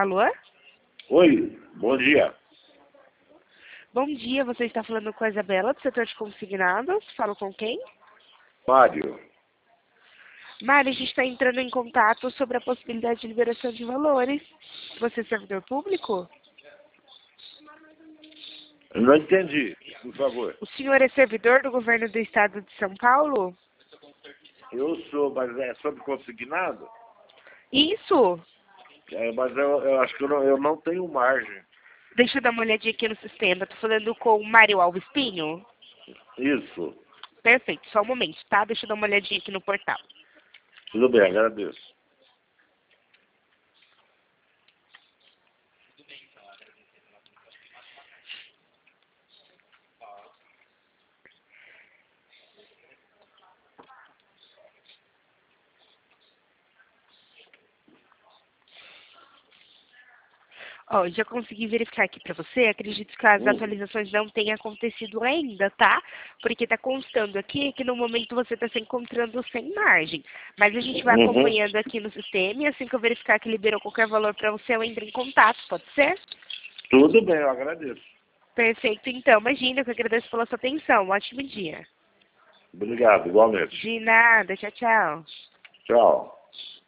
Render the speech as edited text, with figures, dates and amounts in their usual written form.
Alô? Oi, bom dia. Bom dia, você está falando com a Isabela, do setor de consignados. Falo com quem? Mário. Mari, a gente está entrando em contato sobre a possibilidade de liberação de valores. Você é servidor público? Eu não entendi, por favor. O senhor é servidor do governo do estado de São Paulo? Eu sou, mas é sobre consignado? Isso! Mas eu acho que eu não tenho margem. Deixa eu dar uma olhadinha aqui no sistema. Estou falando com o Mário Alves Pinho? Isso. Perfeito, só um momento, tá? Deixa eu dar uma olhadinha aqui no portal. Tudo bem, agradeço. Ó, já consegui verificar aqui para você. Acredito que as atualizações não tenham acontecido ainda, tá? Porque tá constando aqui que no momento você está se encontrando sem margem. Mas a gente vai acompanhando aqui no sistema e assim que eu verificar que liberou qualquer valor para você, eu entro em contato, pode ser? Tudo bem, eu agradeço. Perfeito, então. Imagina, eu que agradeço pela sua atenção. Um ótimo dia. Obrigado, igualmente. De nada. Tchau, tchau. Tchau.